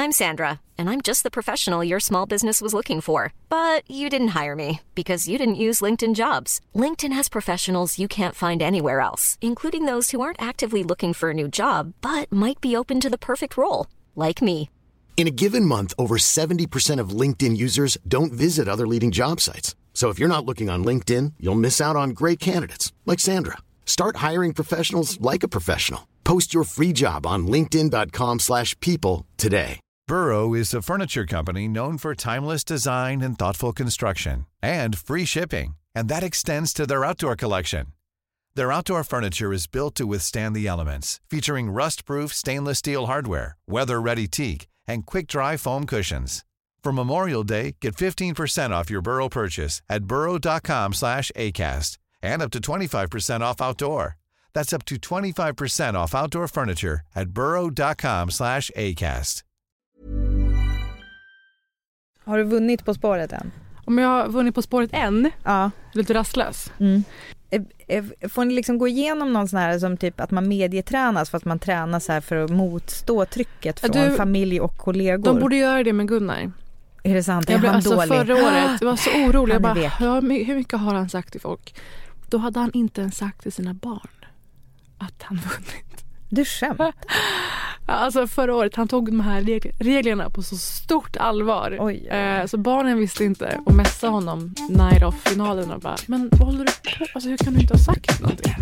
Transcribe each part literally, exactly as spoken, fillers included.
I'm Sandra, and I'm just the professional your small business was looking for. But you didn't hire me because you didn't use LinkedIn Jobs. LinkedIn has professionals you can't find anywhere else, including those who aren't actively looking for a new job, but might be open to the perfect role, like me. In a given month, over seventy percent of LinkedIn users don't visit other leading job sites. So if you're not looking on LinkedIn, you'll miss out on great candidates like Sandra. Start hiring professionals like a professional. Post your free job on linkedin dot com slash people today. Burrow is a furniture company known for timeless design and thoughtful construction and free shipping, and that extends to their outdoor collection. Their outdoor furniture is built to withstand the elements, featuring rust-proof stainless steel hardware, weather-ready teak, and quick-dry foam cushions. For Memorial Day, get fifteen percent off your Burrow purchase at burrow dot com slash acast and up to twenty-five percent off outdoor. That's up to twenty-five percent off outdoor furniture at burrow dot com slash acast. Har du vunnit På spåret än? Om jag har vunnit På spåret än? Ja. Lite rastlös. Mm. Får ni liksom gå igenom någon sån här som typ att man medietränas för att man tränar så här för att motstå trycket från du, familj och kollegor? De borde göra det med Gunnar. Är det sant? Är jag blev, han alltså, dålig? Förra året, jag var så orolig. Jag bara, ja, hur mycket har han sagt till folk? Då hade han inte ens sagt till sina barn att han vunnit. Du skämt. Alltså förra året, han tog de här reg- reglerna på så stort allvar. Oj, ja. eh, så barnen visste inte. Och mässade honom night off-finalen och bara, men vad håller du på? Alltså hur kan du inte ha sagt någonting?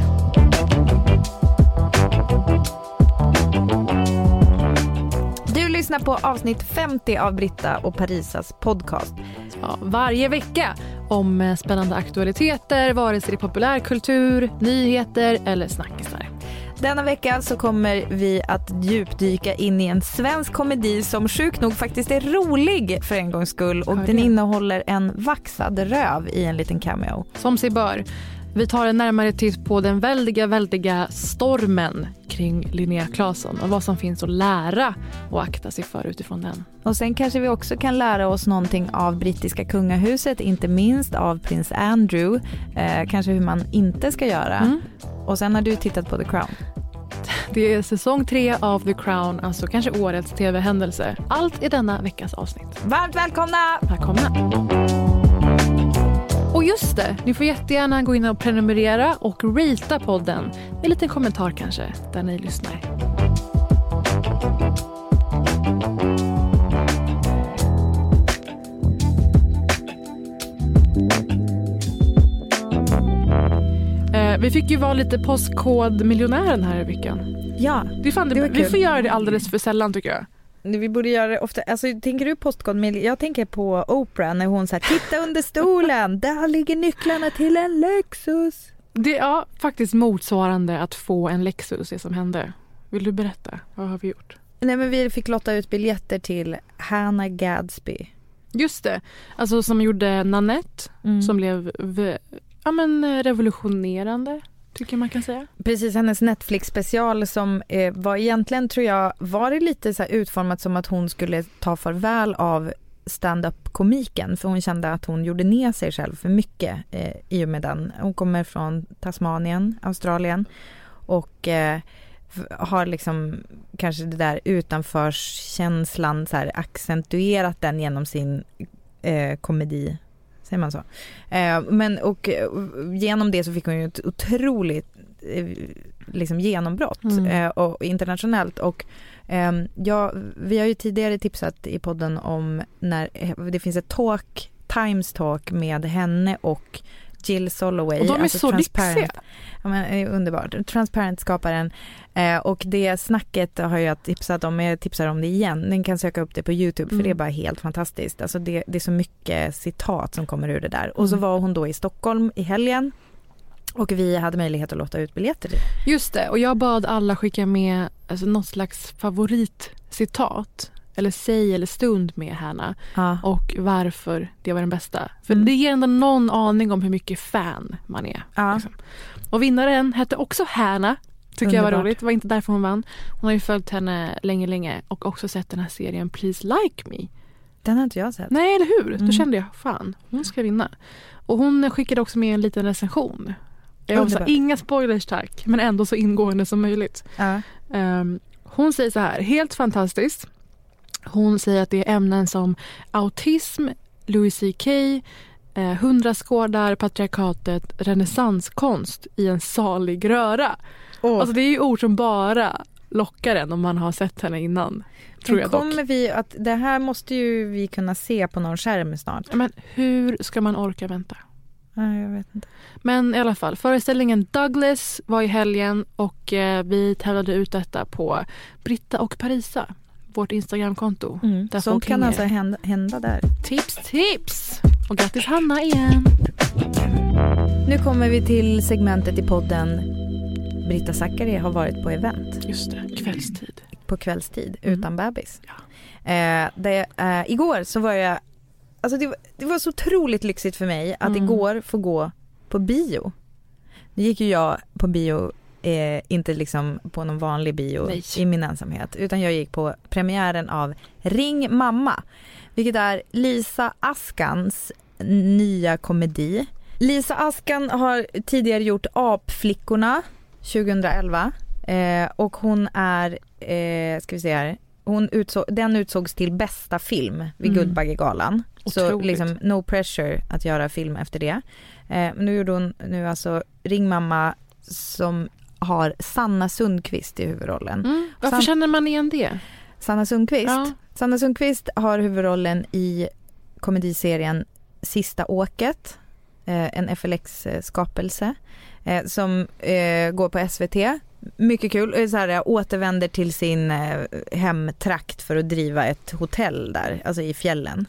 Du lyssnar på avsnitt femtio av Britta och Parisas podcast. Ja, varje vecka om spännande aktualiteter, vare sig det är populärkultur, nyheter eller snackisar. Denna vecka så kommer vi att djupdyka in i en svensk komedi som sjukt nog faktiskt är rolig för en gångs skull. Och den innehåller en vaxad röv i en liten cameo. Som sig bör. Vi tar en närmare titt på den väldiga, väldiga stormen kring Linnea Claesson och vad som finns att lära och akta sig för utifrån den. Och sen kanske vi också kan lära oss någonting av brittiska kungahuset, inte minst av prins Andrew. Eh, kanske hur man inte ska göra. Mm. Och sen har du tittat på The Crown. Det är säsong tre av The Crown, alltså kanske årets tv-händelse. Allt i denna veckas avsnitt. Varmt välkomna! Välkomna! Och just det, ni får jättegärna gå in och prenumerera och ratea podden med en liten kommentar kanske, där ni lyssnar. Eh, vi fick ju vara lite postkodmiljonären här i veckan. Ja, det fan, det, det vi får göra det alldeles för sällan tycker jag. Vi borde göra det ofta. Alltså, tänker du postkod? Jag tänker på Oprah när hon säger titta under stolen, där ligger nycklarna till en Lexus. Det är ja, faktiskt motsvarande att få en Lexus, det som hände. Vill du berätta? Vad har vi gjort? Nej, men vi fick lotta ut biljetter till Hannah Gadsby. Just det. Alltså som gjorde Nanette, mm. som blev ja, men, revolutionerande. Tycker man kan säga. Precis, hennes Netflix-special som eh, var egentligen, tror jag, var det lite så här utformat som att hon skulle ta farväl av stand-up-komiken. För hon kände att hon gjorde ner sig själv för mycket eh, i och med den. Hon kommer från Tasmanien, Australien. Och eh, har liksom kanske det där utanförskänslan så här, accentuerat den genom sin eh, komedi. Säger man så. Eh, men och genom det så fick hon ju ett otroligt eh, liksom genombrott mm. eh, och internationellt och eh, ja, vi har ju tidigare tipsat i podden om när det finns ett talk, Times talk med henne och Jill Soloway. Och de är alltså så lyxiga. Ja, men, underbart. Transparent-skaparen. Eh, och det snacket har jag tipsat om. Jag tipsar om det igen. Ni kan söka upp det på YouTube för mm. det är bara helt fantastiskt. Alltså det, det är så mycket citat som kommer ur det där. Mm. Och så var hon då i Stockholm i helgen. Och vi hade möjlighet att låta ut biljetter. Just det. Och jag bad alla skicka med alltså, något slags favoritcitat. Eller säg eller stund med henne. Ja. Och varför det var den bästa. För mm. det ger ändå någon aning om hur mycket fan man är. Ja. Liksom. Och vinnaren hette också Hanna. Tycker Underbart. Jag var roligt. Det var inte därför hon vann. Hon har ju följt henne länge, länge. Och också sett den här serien Please Like Me. Den har inte jag sett. Nej, eller hur? Mm. Då kände jag, fan, hon ska vinna. Och hon skickade också med en liten recension. Jag sa, inga spoilers tack. Men ändå så ingående som möjligt. Ja. Um, hon säger så här, helt fantastiskt. Hon säger att det är ämnen som autism, Louis C K, eh, hundraskådar, patriarkatet, renässanskonst i en salig röra. Oh. Alltså det är ju ord som bara lockar en om man har sett henne innan. Tror jag kommer vi att det här måste ju vi kunna se på någon skärm snart. Men hur ska man orka vänta? Nej, jag vet inte. Men i alla fall, föreställningen Douglas var i helgen och eh, vi tävlade ut detta på Britta och Parisa, vårt Instagramkonto. Mm. Där sånt kan alltså hända, hända där. Tips, tips! Och grattis Hanna igen! Nu kommer vi till segmentet i podden Britta Zackari har varit på event. Just det, kvällstid. På kvällstid, mm. utan bebis. Ja. Eh, det, eh, igår så var jag... Alltså det, det var så otroligt lyxigt för mig att mm. igår få gå på bio. Nu gick ju jag på bio, eh, inte liksom på någon vanlig bio Nej. i min ensamhet. Utan jag gick på premiären av Ring mamma. Vilket är Lisa Askans nya komedi. Lisa Askan har tidigare gjort Apflickorna tjugoelva. Eh, och hon är, eh, ska vi se här, hon utsåg, den utsågs till bästa film vid mm. Guldbaggegalan. Så liksom no pressure att göra film efter det. Eh, men nu gjorde hon nu alltså Ring mamma som har Sanna Sundqvist i huvudrollen. Mm. Varför San- känner man igen det? Sanna Sundqvist? Ja. Sanna Sundqvist har huvudrollen i komediserien Sista åket. Eh, en F L X-skapelse. Eh, som eh, går på S V T. Mycket kul. Så här, jag återvänder till sin eh, hemtrakt för att driva ett hotell där, alltså i fjällen.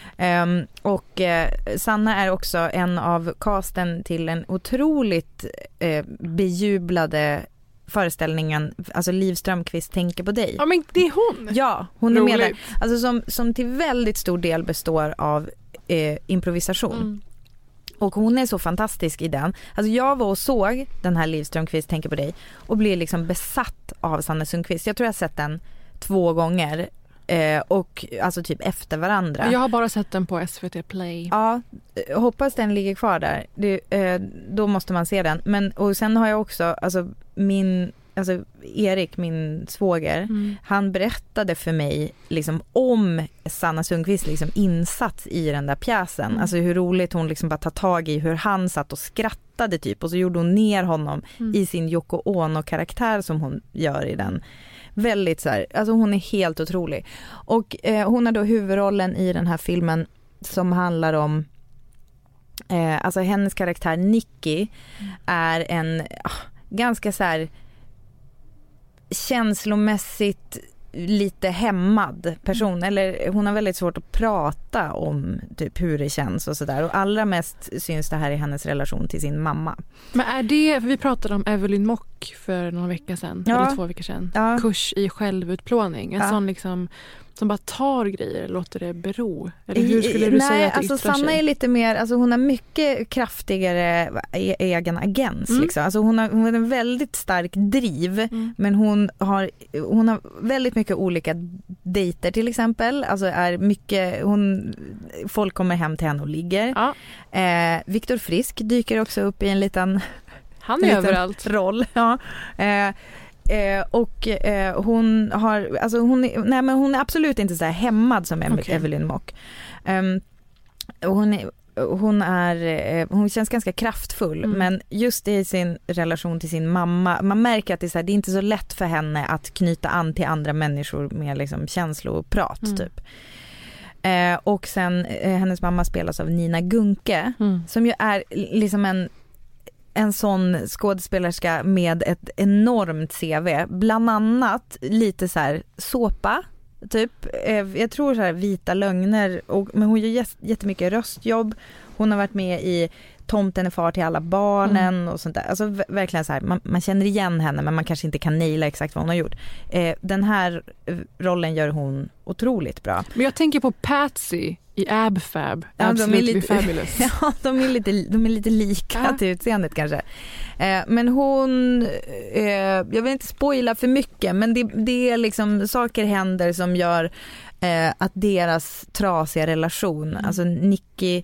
Um, och eh, Sanna är också en av casten till en otroligt eh, bejublade föreställningen, alltså Liv Strömquist tänker på dig. Ja, men det är hon. Ja, hon Roligt. är med där. Alltså som, som till väldigt stor del består av eh, improvisation. Mm. Och hon är så fantastisk i den. Alltså jag var och såg den här Liv Strömquist tänker på dig och blev liksom besatt av Sanna Sundqvist. Jag tror jag har sett den två gånger. Eh, och alltså typ efter varandra. Jag har bara sett den på S V T Play. Ja, hoppas den ligger kvar där. Det, eh, då måste man se den. Men, och sen har jag också, alltså min, alltså Erik, min svåger, mm. han berättade för mig liksom om Sanna Sundqvist liksom insats i den där pjäsen. Mm. Alltså hur roligt hon liksom bara tar tag i hur han satt och skrattade typ. Och så gjorde hon ner honom mm. i sin Yoko Ono-karaktär som hon gör i den. Väldigt så här, alltså hon är helt otrolig. Och eh, hon har då huvudrollen i den här filmen som handlar om eh, alltså hennes karaktär Nicky är en ah, ganska så här känslomässigt lite hämmad person, mm. eller hon har väldigt svårt att prata om typ hur det känns och sådär, och allra mest syns det här i hennes relation till sin mamma. Men är det, vi pratade om Evelyn Mock för några veckor sedan, ja. eller två veckor sedan, ja. kurs i självutplåning, en ja. sån liksom som bara tar grejer, låter det bero. Eller hur skulle du Nej, säga att det alltså yttrar sig? Sanna är lite mer, alltså hon har mycket kraftigare e- egen agens mm. liksom. Alltså hon har, hon har en väldigt stark driv, mm. men hon har hon har väldigt mycket olika dejter till exempel. Alltså är mycket, hon folk kommer hem till henne och ligger. Ja. Eh, Viktor Frisk dyker också upp i en liten Han är överallt. roll. Ja. Eh, Eh, och eh, hon har alltså hon är, nej men hon är absolut inte så här hämmad som okay. Evelyn Mock. Um, hon är hon är eh, hon känns ganska kraftfull, mm. men just i sin relation till sin mamma, man märker att det är så här, det är inte så lätt för henne att knyta an till andra människor med liksom känsloprat mm. typ. Eh, och sen eh, hennes mamma spelas av Nina Gunke mm. som ju är liksom en en sån skådespelerska med ett enormt C V. Bland annat lite så här såpa, typ. Jag tror så här Vita lögner. Och, men hon gör jättemycket röstjobb. Hon har varit med i Tomten är far till alla barnen mm. och sånt där. Alltså verkligen så här, man, man känner igen henne men man kanske inte kan naila exakt vad hon har gjort. Eh, den här rollen gör hon otroligt bra. Men jag tänker på Patsy i Ab Fab. Ja, Absolutely de är lite, Fabulous. Ja, de är lite, de är lite lika ja. till utseendet kanske. Eh, men hon, eh, jag vill inte spoila för mycket, men det, det är liksom saker händer som gör eh, att deras trasiga relation, mm. alltså Nicky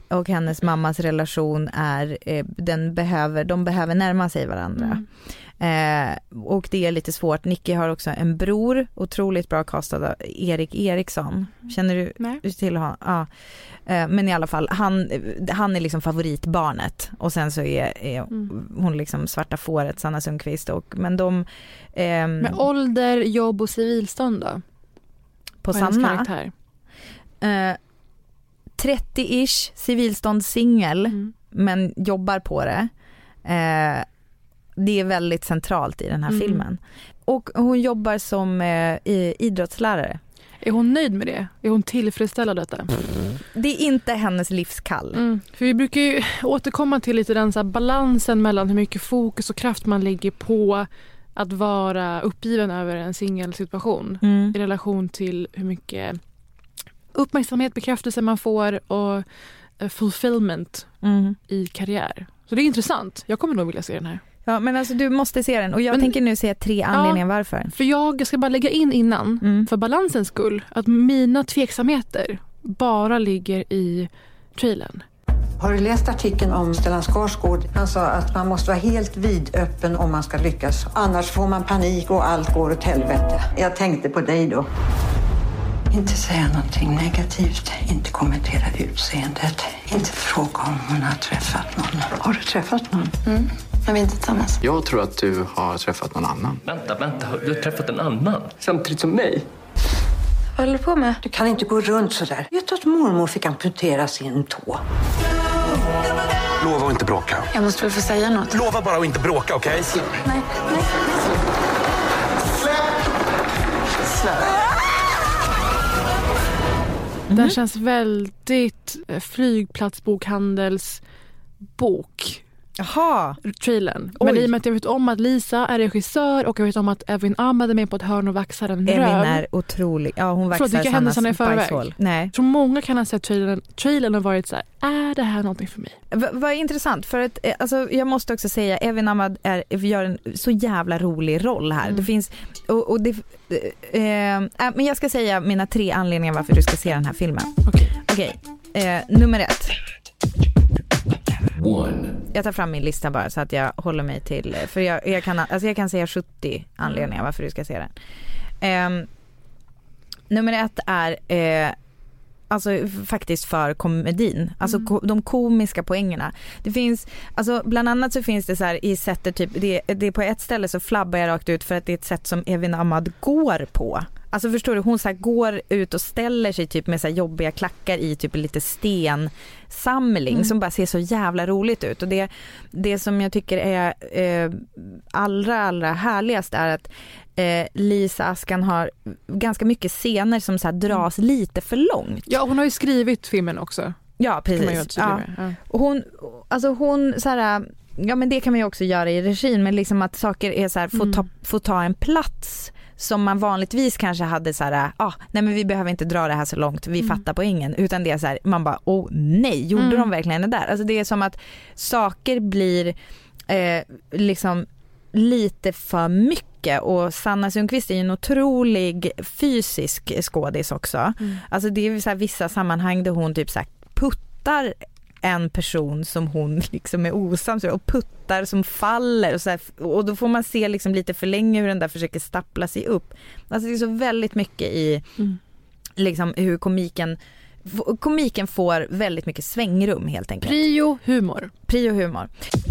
och hennes mammas relation är, eh, den behöver, de behöver närma sig varandra. Mm. Eh, och det är lite svårt. Nicky har också en bror, otroligt bra castad, Erik Eriksson. Känner du Nej. till honom? Ja. Eh, men i alla fall, han, han är liksom favoritbarnet. Och sen så är, är mm. hon liksom svarta fåret, Sanna Sundqvist. Och, men de... Eh, Med ålder, jobb och civilstånd då? På Sanna? Eh, trettio-ish, civilståndssingel, mm. men jobbar på det. Eh, det är väldigt centralt i den här mm. filmen. Och hon jobbar som eh, idrottslärare. Är hon nöjd med det? Är hon tillfredsställd av detta? Mm. Det är inte hennes livskall. Mm. För vi brukar ju återkomma till lite den så här balansen mellan hur mycket fokus och kraft man lägger på att vara uppgiven över en singelsituation mm. i relation till hur mycket uppmärksamhet, bekräftelse man får och fulfillment mm. i karriär. Så det är intressant. Jag kommer nog vilja se den här. Ja, men alltså du måste se den. Och jag men, tänker nu säga tre anledningar ja, varför. För jag ska bara lägga in innan, mm. för balansens skull, att mina tveksamheter bara ligger i trailern. Har du läst artikeln om Stellan Skarsgård? Han sa att man måste vara helt vidöppen om man ska lyckas. Annars får man panik och allt går åt helvete. Jag tänkte på dig då. Inte säga någonting negativt, inte kommentera utseendet, inte fråga om hon har träffat någon. Har du träffat någon? Mm. Men vi är inte tillsammans. Jag tror att du har träffat någon annan. Vänta, vänta. Du har träffat en annan? Samtidigt som mig? Vad håller du på med? Du kan inte gå runt så där. Vet du att mormor fick amputera sin tå? Lova att inte bråka. Jag måste väl få säga något. Lova bara att inte bråka, okej? Okay? Nej, nej. Släpp! Släpp! Mm. Den känns väldigt flygplatsbokhandelsbok. Jaha. Trailern. Men i och med att jag vet om att Lisa är regissör och jag vet om att Evin Ahmad är med på ett hörn och vaxar en röv. Evin är otrolig. Ja, hon vaxar Förlåt, Sannas bajshål. Nej. Jag tror många kan ha sett trailern, trailern har varit så här, är det här någonting för mig? V- vad intressant, för att alltså, jag måste också säga, Evin Ahmad är, gör en så jävla rolig roll här. Mm. Det finns, och, och det, eh, äh, men jag ska säga mina tre anledningar varför du ska se den här filmen. Okej. Okay. Okay. Eh, nummer ett. One. Jag tar fram min lista bara så att jag håller mig till, för jag, jag, kan, alltså jag kan säga sjuttio anledningar varför du ska se den. Eh, nummer ett är eh, alltså faktiskt för komedin, alltså mm. ko, de komiska poängerna. Det finns, alltså bland annat så finns det så här i sättet typ, det, det är på ett ställe så flabbar jag rakt ut för att det är ett sätt som Evin Ahmad går på. Alltså förstår du, hon så här går ut och ställer sig typ med så här jobbiga klackar i typ lite stensamling mm. som bara ser så jävla roligt ut. Och det, det som jag tycker är eh, allra, allra härligast är att eh, Lisa Askan har ganska mycket scener som så här dras mm. lite för långt. Ja, hon har ju skrivit filmen också. Ja, precis. Ja. Ja. Och hon, alltså hon så här, ja men det kan man ju också göra i regin, men liksom att saker är så här, får, mm. ta, får ta en plats som man vanligtvis kanske hade så här, ah, nej men vi behöver inte dra det här så långt, vi mm. fattar poängen, utan det är så här, man bara, åh nej, gjorde mm. de verkligen det där? Alltså det är som att saker blir eh, liksom lite för mycket, och Sanna Sundqvist är en otrolig fysisk skådis också. Mm. Alltså det är så här vissa sammanhang där hon typ så här puttar en person som hon liksom är osams och puttar som faller och, så här, och då får man se liksom lite för länge hur den där försöker stappla sig upp. Alltså det är så väldigt mycket i mm. liksom hur komiken komiken får väldigt mycket svängrum helt enkelt. Prio humor. Prio humor.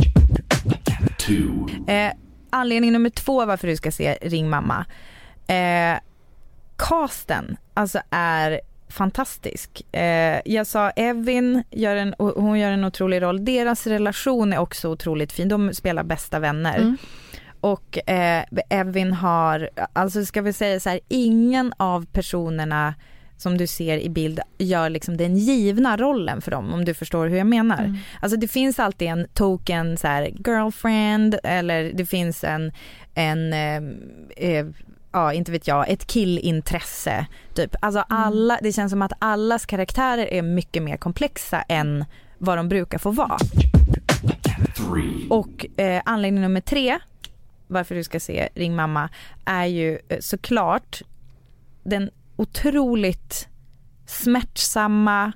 Eh, anledning nummer två varför du ska se Ring mamma. Eh, casten alltså är fantastisk. Eh, jag sa Evin gör en, hon gör en otrolig roll. Deras relation är också otroligt fin. De spelar bästa vänner. Mm. Och eh, Evin har, alltså ska vi säga så här, ingen av personerna som du ser i bild gör liksom den givna rollen för dem, om du förstår hur jag menar. Mm. Alltså det finns alltid en token så här girlfriend, eller det finns en en eh, eh, ja, inte vet jag, ett killintresse typ. Alltså alla, mm. det känns som att allas karaktärer är mycket mer komplexa än vad de brukar få vara. Three. Och eh, anledning nummer tre varför du ska se Ring mamma är ju eh, såklart den otroligt smärtsamma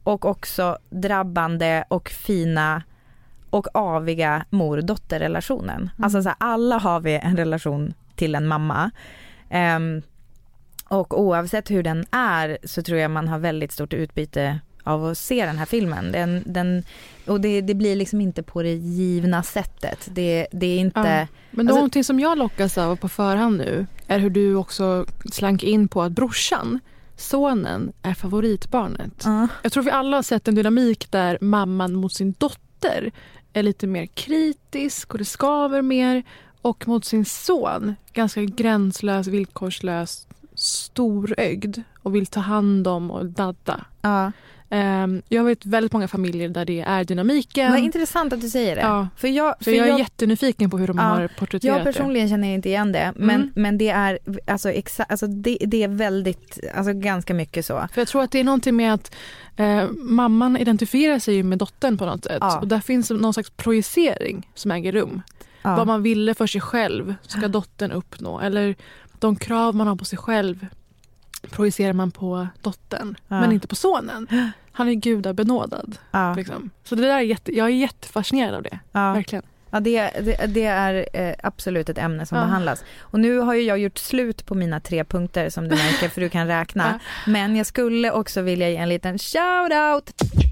och också drabbande och fina och aviga mor-dotter-relationen. Mm. Alltså så här, alla har vi en relation till en mamma. Um, och oavsett hur den är så tror jag man har väldigt stort utbyte av att se den här filmen. Den, den, och det, det blir liksom inte på det givna sättet. Det, det är inte... Ja. Men alltså, någonting som jag lockas av på förhand nu är hur du också slank in på att brorsan, sonen, är favoritbarnet. Ja. Jag tror vi alla har sett en dynamik där mamman mot sin dotter är lite mer kritisk och det skaver mer, och mot sin son ganska gränslös, villkorslös, storögd och vill ta hand om och dadda. Ja. Um, jag vet väldigt många familjer där det är dynamiken. Vad intressant att du säger det. Ja. För jag, för, för jag är jag, jättenyfiken på hur de ja, har porträtterat det. Jag personligen det. känner inte igen det. Men, mm. men det är alltså, exa, alltså det, det är väldigt, alltså ganska mycket så. För jag tror att det är någonting med att eh, mamman identifierar sig med dottern på något sätt. Ja. Och där finns någon slags projicering som äger rum. Ja. Vad man ville för sig själv ska dottern uppnå. Eller de krav man har på sig själv projicerar man på dottern, ja. Men inte på sonen. Han är gudabenådad. Ja. Liksom. Så det där är jätte, jag är jättefascinerad av det. Ja. Verkligen. Ja, det, det, det är eh, absolut ett ämne som ja. behandlas. Och nu har ju jag gjort slut på mina tre punkter som du märker, för du kan räkna. Ja. Men jag skulle också vilja ge en liten shout-out.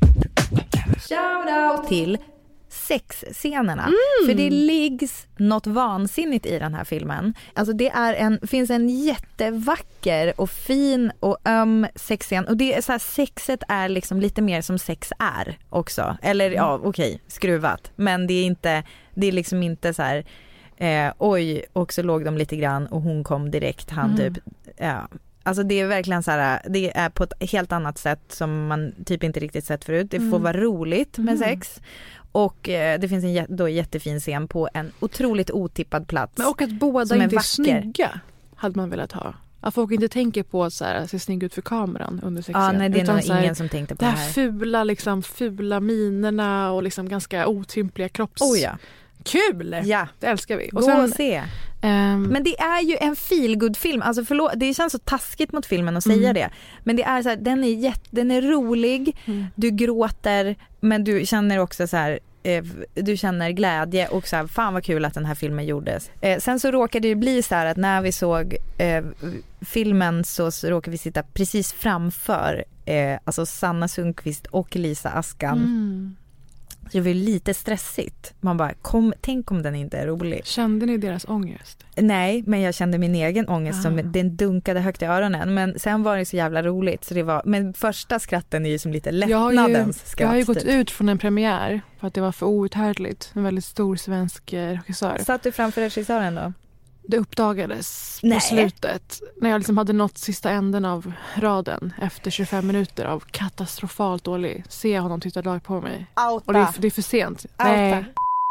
Shout-out till sexscenerna. Mm. För det liggs något vansinnigt i den här filmen. Alltså det är en, finns en jättevacker och fin och öm sexscen. Och det är så här, sexet är liksom lite mer som sex är också. Eller mm. ja, okej, okay, skruvat. Men det är inte, det är liksom inte så här eh, oj, och så låg de lite grann och hon kom direkt, han mm. typ, ja. Alltså det är verkligen så här, det är på ett helt annat sätt som man typ inte riktigt sett förut. Det får mm. vara roligt med mm. sex. Och eh, det finns en då jättefin scen på en otroligt otippad plats. Men och att båda inte är snygga hade man velat ha. Att folk inte tänker på så här, att se snygg ut för kameran under sexen. Ja, nej, det är nog ingen här, som tänkte på det här. Det här fula, liksom, fula minerna och liksom ganska otympliga kropps... Oh ja. Kul! Ja. Det älskar vi. Och gå sen, och se. Um, men det är ju en feelgood-film. Alltså förlåt, det känns så taskigt mot filmen att säga mm. det. Men det är så här, den är jätt, den är rolig. Mm. Du gråter, men du känner också så här, eh, du känner glädje och så här, fan vad kul att den här filmen gjordes. Eh, sen så råkade det bli så här att när vi såg eh, filmen så, så råkade vi sitta precis framför eh, alltså Sanna Sundqvist och Lisa Askan. Mm. Det var lite stressigt. Man bara, kom, tänk om den inte är rolig. Kände ni deras ångest? Nej, men jag kände min egen ångest ah. som den dunkade högt i öronen. Men sen var det så jävla roligt. Så det var, men första skratten är ju som lite lättnadens skratt. Jag har ju gått typ. ut från en premiär för att det var för outhärdligt. En väldigt stor svensk regissör. Satt du framför regissören då? Det uppdagades Nej. på slutet. När jag liksom hade nått sista änden av raden efter tjugofem minuter av katastrofalt dålig. Ser jag honom titta dag på mig. Outa. Och det är, det är för sent. Nej.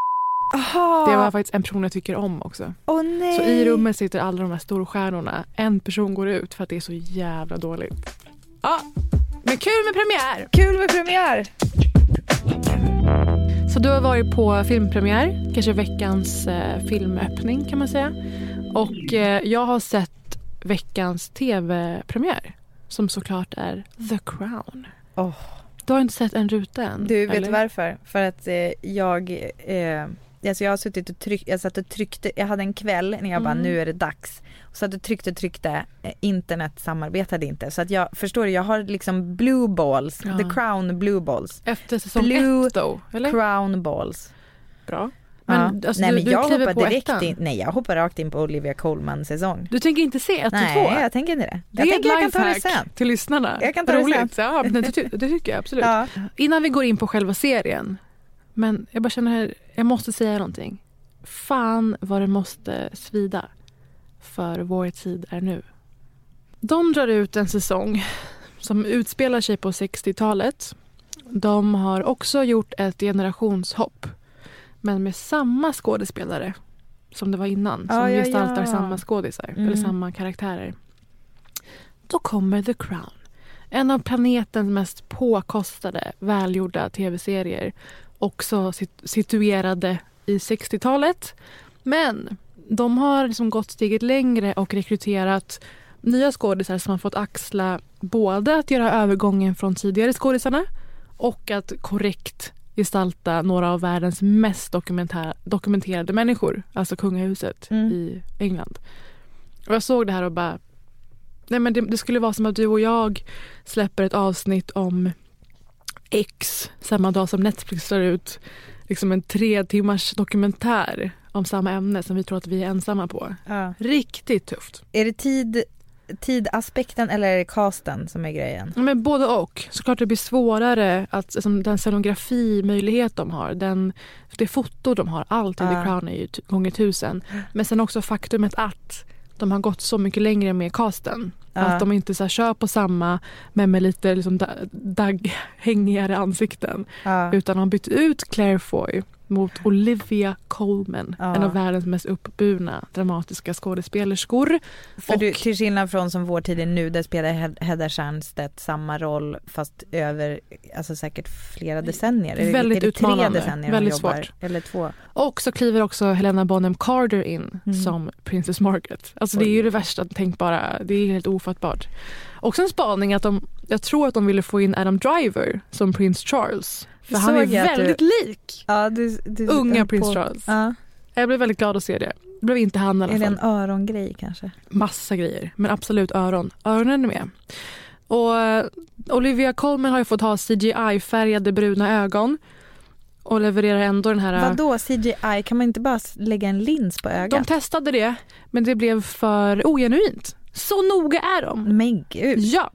Aha. Det var faktiskt en person jag tycker om också. Oh, nej. Så i rummet sitter alla de här storstjärnorna. En person går ut för att det är så jävla dåligt. Ja, men kul med premiär! Kul med premiär! Så du har varit på filmpremiär, kanske veckans eh, filmöppning kan man säga. Och eh, jag har sett veckans tv-premiär som såklart är The Crown. Oh. Du har inte sett en ruta än? Du vet eller? Varför? För att eh, jag... Eh, alltså jag har suttit och tryckt, jag satt och tryckte, jag hade en kväll när jag mm. bara, nu är det dags. Och så att jag tryckte och tryckte, eh, internet samarbetade inte. Så att jag, förstår du, jag har liksom blue balls, ja. The Crown blue balls. Efter säsong blue ett då, eller? Crown balls. Bra. Men, ja. alltså, nej, men du, jag du hoppar direkt in, nej, jag hoppar rakt in på Olivia Colman säsong. Du tänker inte se ett och två? Nej, jag tänker inte det. Det jag är tänker ett jag kan ta det sen. Till lyssnarna. Jag kan ta Roligt. det sen. Ja, men det, ty- det tycker jag absolut. Ja. Innan vi går in på själva serien, men jag bara känner här, jag måste säga någonting. Fan vad det måste svida. För vår tid är nu. De drar ut en säsong som utspelar sig på sextiotalet. De har också gjort ett generationshopp. Men med samma skådespelare som det var innan. Som ah, ja, gestaltar ja. samma skådisar. Mm. Eller samma karaktärer. Då kommer The Crown. En av planetens mest påkostade, välgjorda tv-serier. Också situerade i sextiotalet. Men de har liksom gått steget längre och rekryterat nya skådisar som har fått axla både att göra övergången från tidigare skådisarna och att korrekt gestalta några av världens mest dokumenterade människor, alltså kungahuset mm. i England. Och jag såg det här och bara, nej men det, det skulle vara som att du och jag släpper ett avsnitt om X samma dag som Netflix slår ut liksom en tre timmars dokumentär om samma ämne som vi tror att vi är ensamma på. Ja. Riktigt tufft. Är det tid, tidaspekten eller är det casten som är grejen? Men både och. Såklart det blir svårare att alltså, den scenografi-möjlighet de har, den, det foto de har, allt i ja. The Crown är ju t- gånger tusen. Men sen också faktumet att de har gått så mycket längre med casten. Ja. Att de inte så här, kör på samma men med lite liksom, dagghängigare ansikten. Ja. Utan de har bytt ut Claire Foy mot Olivia Colman. Ja. En av världens mest uppburna dramatiska skådespelerskor. För och, du, till skillnad från som vår tid är nu, där spelar Hedda Stiernstedt samma roll fast över alltså säkert flera decennier. Väldigt är det utmanande. Tre decennier väldigt jobbar, svårt. Eller två. Och så kliver också Helena Bonham Carter in mm. som Princess Margaret. Alltså det är ju det värsta, tänk bara, det är helt ofattbart. Också en spaning att de, jag tror att de ville få in Adam Driver som Prince Charles. För han är väldigt du... lik ja, du, du, unga Prince på... Charles. Ja. Jag blev väldigt glad att se det. Det blev inte han i alla fall. Är det en örongrej kanske? Massa grejer, men absolut öron. Öronen är med. Och uh, Olivia Colman har ju fått ha C G I-färgade bruna ögon. Och levererar ändå den här... Vadå C G I? Kan man inte bara lägga en lins på ögat? De testade det, men det blev för ogenuint. Så noga är de. Men gud. Ja.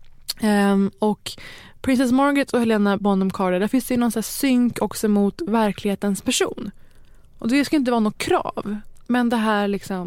Um, och Princess Margaret och Helena Bonham Carter, där finns det ju någon sån här synk också mot verklighetens person. Och det ska inte vara något krav. Men det här liksom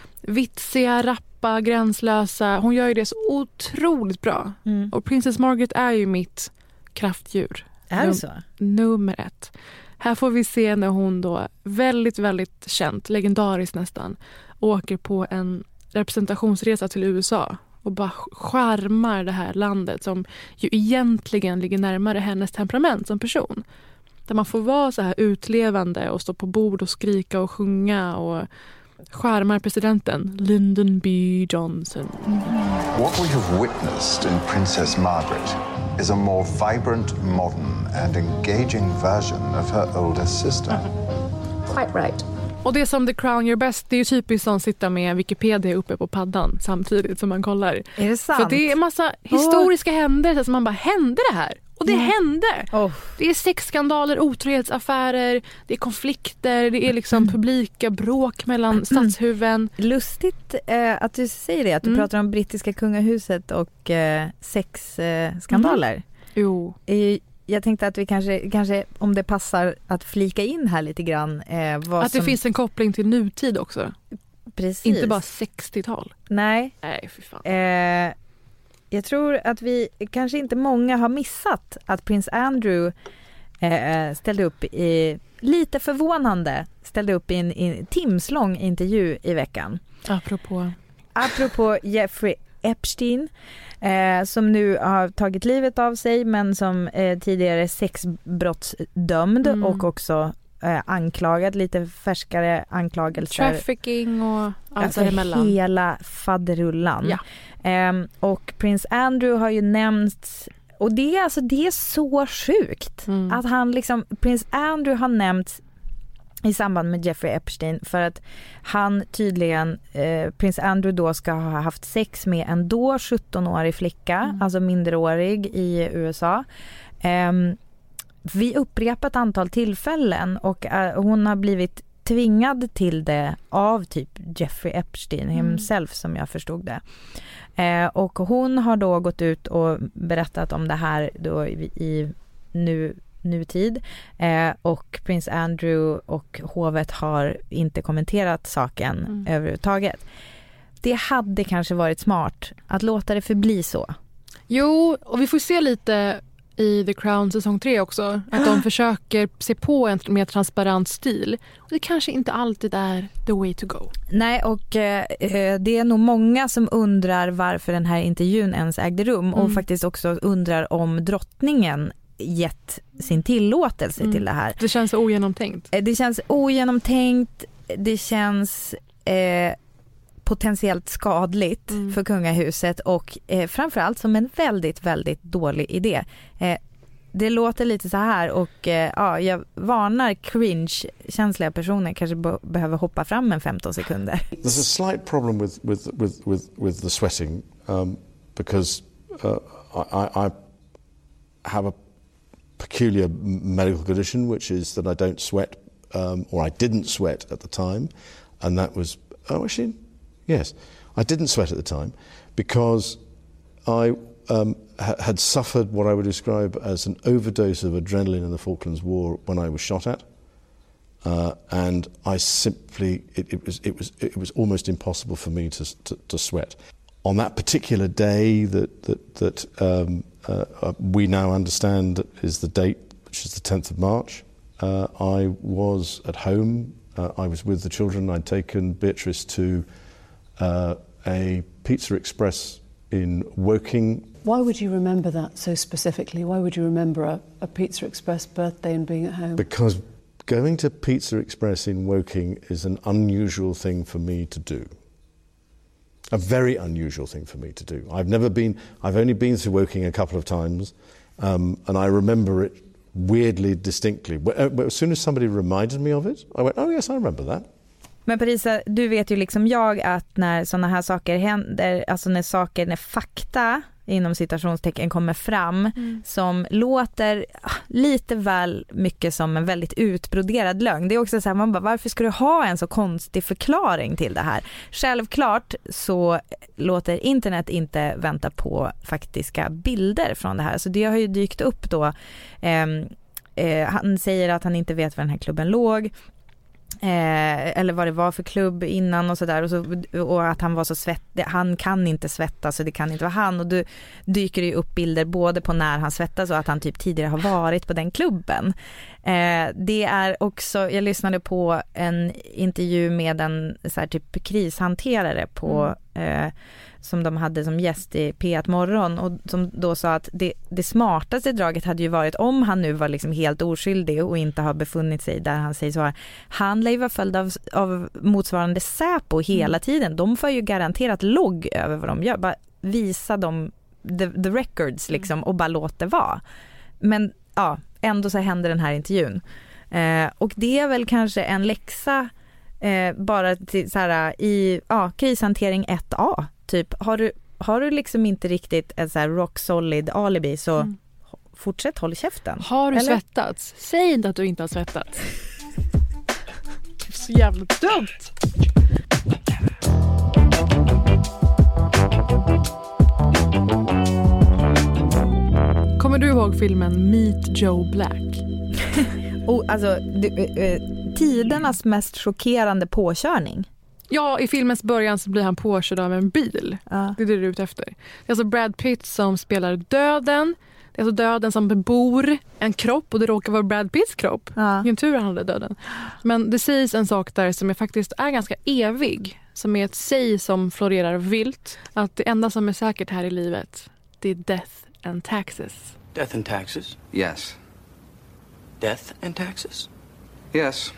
vitsiga, rappa, gränslösa, hon gör ju det så otroligt bra. Mm. Och Princess Margaret är ju mitt kraftdjur. Är det så? Nummer ett. Här får vi se när hon då väldigt, väldigt känt, legendariskt nästan, åker på en representationsresa till U S A och bara skärmar det här landet som ju egentligen ligger närmare hennes temperament som person. Där man får vara så här utlevande och stå på bord och skrika och sjunga och skärmar presidenten Lyndon B. Johnson. What we have witnessed in Princess Margaret is a more vibrant, modern and engaging version of her older sister. Quite right. Och det som The Crown gör bäst, det är ju typiskt som sitta med Wikipedia uppe på paddan samtidigt som man kollar. Är det sant? För det är en massa historiska oh. händelser som man bara, hände det här? Och det yeah. hände. Oh. Det är sexskandaler, otrohetsaffärer, det är konflikter, det är liksom mm. publika bråk mellan statshuven. Lustigt eh, att du säger det, att du mm. pratar om brittiska kungahuset och eh, sexskandaler. Mm. Jo. I, Jag tänkte att vi kanske, kanske om det passar att flika in här lite grann. Eh, vad att det som... finns en koppling till nutid också. Precis. Inte bara sextiotal. Nej. Nej, för fan. Eh, jag tror att vi, kanske inte många har missat att prins Andrew eh, ställde upp i, lite förvånande, ställde upp i en, en timslång intervju i veckan. Apropå. Apropå Jeffrey Epstein. Eh, som nu har tagit livet av sig men som eh, tidigare sexbrottsdömd mm. och också eh, anklagad, lite färskare anklagelser. Trafficking och allt alltså däremellan. Hela fadderullan. Ja. Eh, och prins Andrew har ju nämnts, och det är, alltså, det är så sjukt mm. att han liksom, prins Andrew har nämnts i samband med Jeffrey Epstein för att han tydligen, eh, prins Andrew då ska ha haft sex med en då sjuttonårig flicka, mm. alltså minderårig i U S A. Eh, vid upprepat antal tillfällen och eh, hon har blivit tvingad till det av typ Jeffrey Epstein himself mm. som jag förstod det. Eh, och hon har då gått ut och berättat om det här då i, i nu nutid eh, och prins Andrew och hovet har inte kommenterat saken mm. överhuvudtaget. Det hade kanske varit smart att låta det förbli så. Jo, och vi får se lite i The Crown säsong tre också att de försöker se på en mer transparent stil. Och det kanske inte alltid är the way to go. Nej, och eh, det är nog många som undrar varför den här intervjun ens ägde rum mm. och faktiskt också undrar om drottningen gett sin tillåtelse mm. till det här. Det känns ogenomtänkt. Det känns ogenomtänkt. Det känns eh, potentiellt skadligt mm. för kungahuset och eh, framförallt som en väldigt, väldigt dålig idé. Eh, det låter lite så här och eh, ja, jag varnar cringe-känsliga personer kanske be- behöver hoppa fram en femton sekunder. There's a slight problem with with with with, with the sweating um, because uh, I, I have a peculiar medical condition, which is that I don't sweat, um, or I didn't sweat at the time, and that was oh actually yes, I didn't sweat at the time because I um, ha- had suffered what I would describe as an overdose of adrenaline in the Falklands War when I was shot at, uh, and I simply it, it was it was it was almost impossible for me to to, to sweat. On that particular day that that that um, uh, we now understand is the date, which is the tenth of March, uh, I was at home. Uh, I was with the children. I'd taken Beatrice to uh, a Pizza Express in Woking. Why would you remember that so specifically? Why would you remember a, a Pizza Express birthday and being at home? Because going to Pizza Express in Woking is an unusual thing for me to do. A very unusual thing for me to do. I've never been, I've only been to Woking a couple of times, um, and I remember it weirdly distinctly. But as soon as somebody reminded me of it, I went, oh yes, I remember that. Men Parisa, du vet ju liksom jag att när såna här saker händer, alltså när saker, när fakta inom citationstecken kommer fram mm. som låter lite väl mycket som en väldigt utbroderad lögn. Det är också så här, man bara, varför ska du ha en så konstig förklaring till det här? Självklart så låter internet inte vänta på faktiska bilder från det här. Så det har ju dykt upp då. Eh, eh, han säger att han inte vet var den här klubben låg. Eh, eller vad det var för klubb innan och sådär och, så, och att han var så svettig, han kan inte svettas så det kan inte vara han, och då dyker det ju upp bilder både på när han svettas och att han typ tidigare har varit på den klubben. Eh, det är också, jag lyssnade på en intervju med en så här typ krishanterare på mm. eh, som de hade som gäst i P ett morgon, och som då sa att det, det smartaste draget hade ju varit om han nu var liksom helt oskyldig och inte har befunnit sig där han säger så här. Han lär ju vara följd av, av motsvarande Säpo hela tiden. De får ju garanterat logg över vad de gör. Bara visa dem the, the records liksom och bara låta det vara. Men ja, ändå så händer den här intervjun. Eh, och det är väl kanske en läxa eh, bara till, så här, i ja, krishantering ett A. Typ, har du, har du liksom inte riktigt ett så här rock solid alibi så mm. fortsätt håll käften. Har du Eller? svettats? Säg inte att du inte har svettats. Det är så jävla dumt. Kommer du ihåg filmen Meet Joe Black? oh, alltså, du, eh, tidernas mest chockerande påkörning. Ja, i filmens början så blir han påkörd av en bil. Ja. Det är det du är ute efter. Det är alltså Brad Pitt som spelar döden. Det är alltså döden som bebor en kropp, och det råkar vara Brad Pitts kropp. Ja. Ingen tur han hade döden. Men det sägs en sak där som är faktiskt är ganska evig. Som är ett säg som florerar vilt. Att det enda som är säkert här i livet, det är death and taxes. Death and taxes? Yes. Death and taxes? Yes.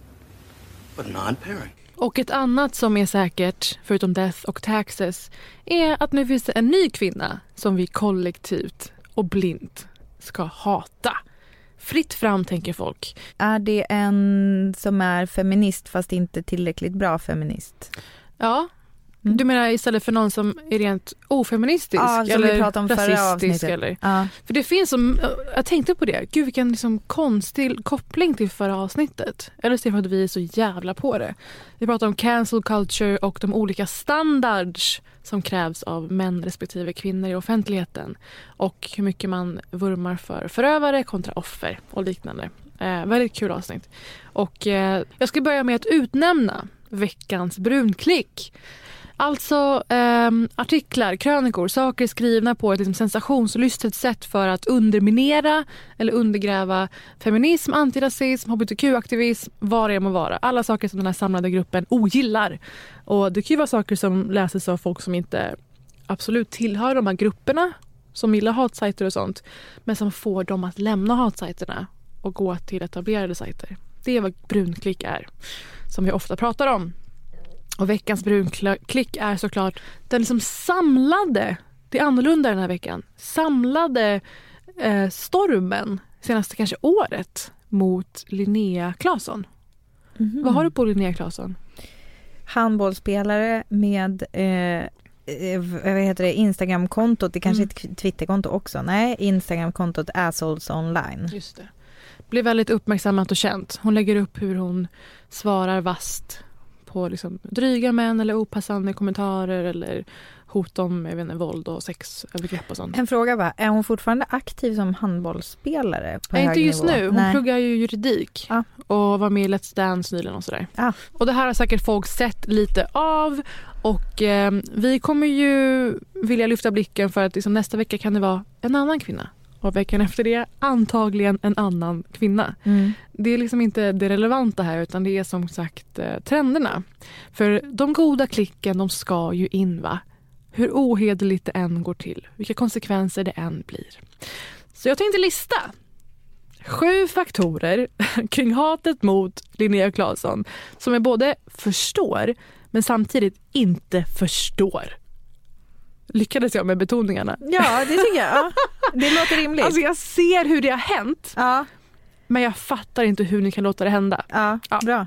But non-pairing. Och ett annat som är säkert, förutom death och taxes, är att nu finns det en ny kvinna som vi kollektivt och blint ska hata. Fritt fram, tänker folk. Är det en som är feminist fast inte tillräckligt bra feminist? Ja. Mm. Du menar istället för någon som är rent ofeministisk ja, eller vi pratade om rasistisk? Eller? Ja. För det finns som, jag tänkte på det, gud vilken liksom konstig koppling till förra avsnittet. Eller så är det för att vi är så jävla på det. Vi pratar om cancel culture och de olika standards som krävs av män respektive kvinnor i offentligheten. Och hur mycket man vurmar för förövare kontra offer och liknande. Eh, väldigt kul avsnitt. Och eh, jag ska börja med att utnämna veckans brunklick. Alltså eh, artiklar, krönikor, saker skrivna på ett liksom, sensationslystet sätt för att underminera eller undergräva feminism, antirasism, hbtq-aktivism, vad det må vara. Alla saker som den här samlade gruppen ogillar. Och det kan ju vara saker som läses av folk som inte absolut tillhör de här grupperna, som gillar hatsajter och sånt, men som får dem att lämna hatsajterna och gå till etablerade sajter. Det är vad brunklick är, som vi ofta pratar om. Och veckans brunklick är såklart den liksom samlade, det är annorlunda den här veckan, samlade eh, stormen senaste kanske året mot Linnea Claesson. Mm. Vad har du på Linnea Claesson? Handbollsspelare med eh, vad heter det, Instagram-kontot. Det kanske är ett Twitter-konto också. Nej, Instagram-kontot Assholes Online. Just det. Blir väldigt uppmärksammat och känt. Hon lägger upp hur hon svarar vast på liksom dryga män eller opassande kommentarer eller hot om jag vet inte, våld och sexövergrepp och sånt. En fråga bara, är hon fortfarande aktiv som handbollsspelare på Nej, hög inte just nivå? nu. Hon Nej. pluggar ju juridik ja. och var med i Let's Dance nyligen och sådär. Ja. Och det här har säkert folk sett lite av och eh, vi kommer ju vilja lyfta blicken för att liksom, nästa vecka kan det vara en annan kvinna. Och veckan efter det antagligen en annan kvinna. Mm. Det är liksom inte det relevanta här utan det är som sagt eh, trenderna. För de goda klicken de ska ju in va. Hur ohederligt det än går till. Vilka konsekvenser det än blir. Så jag tänkte lista sju faktorer kring hatet mot Linnea Claesson som jag både förstår men samtidigt inte förstår. Lyckades jag med betoningarna? Ja, det tycker jag. Ja. Det låter rimligt. Alltså jag ser hur det har hänt. Ja. Men jag fattar inte hur ni kan låta det hända. Ja, ja. Bra.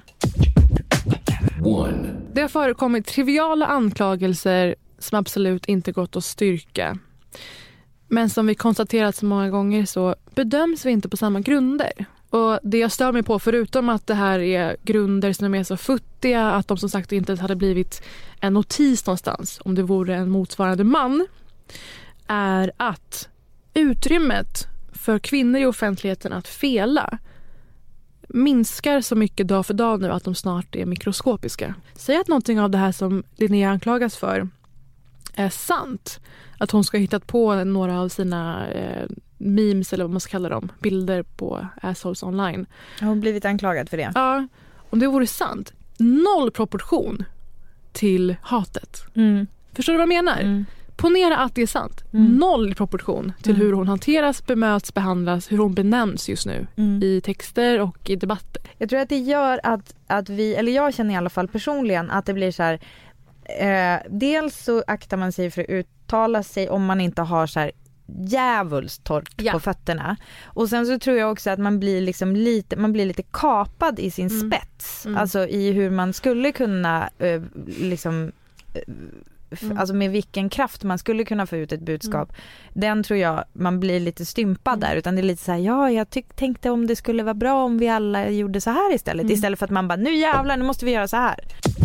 One. Det har förekommit triviala anklagelser som absolut inte gått att styrka. Men som vi konstaterat så många gånger så bedöms vi inte på samma grunder. Och det jag stör mig på, förutom att det här är grunder som är så futtiga att de som sagt inte hade blivit en notis någonstans om det vore en motsvarande man, är att utrymmet för kvinnor i offentligheten att fela minskar så mycket dag för dag nu att de snart är mikroskopiska. Säg att någonting av det här som Linnea anklagas för är sant. Att hon ska ha hittat på några av sina eh, memes eller vad man ska kalla dem, bilder på Assholes Online. Har hon blivit anklagad för det? Ja, om det vore sant. Noll proportion till hatet. Mm. Förstår du vad jag menar? Mm. Ponera att det är sant. Mm. Noll proportion till mm. hur hon hanteras, bemöts, behandlas, hur hon benämns just nu mm. i texter och i debatter. Jag tror att det gör att, att vi, eller jag känner i alla fall personligen att det blir så här, eh, dels så aktar man sig för att uttala sig om man inte har så här djävulskt torrt ja. på fötterna. Och sen så tror jag också att man blir liksom lite, man blir lite kapad i sin mm. spets. Mm. Alltså i hur man skulle kunna eh, liksom Mm. alltså med vilken kraft man skulle kunna få ut ett budskap. Mm. Den tror jag man blir lite stympad mm. där, utan det är lite så här, ja jag tyck, tänkte om det skulle vara bra om vi alla gjorde så här istället. Mm. Istället för att man bara, nu jävlar, nu måste vi göra så här.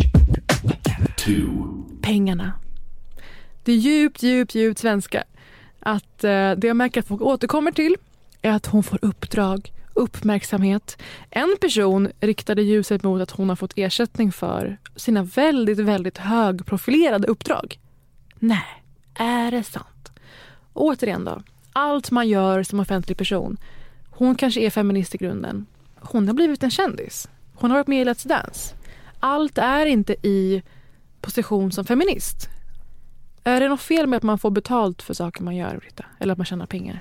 Two. Pengarna. Det är djupt, djupt, djupt svenska. Att eh, det jag märker att folk återkommer till är att hon får uppdrag, uppmärksamhet. En person riktade ljuset mot att hon har fått ersättning för sina väldigt, väldigt högprofilerade uppdrag. Nej, är det sant? Återigen då, allt man gör som offentlig person. Hon kanske är feminist i grunden. Hon har blivit en kändis. Hon har varit med i Let's Dance. Allt är inte i position som feminist. Är det något fel med att man får betalt för saker man gör, Britta? Eller att man tjänar pengar?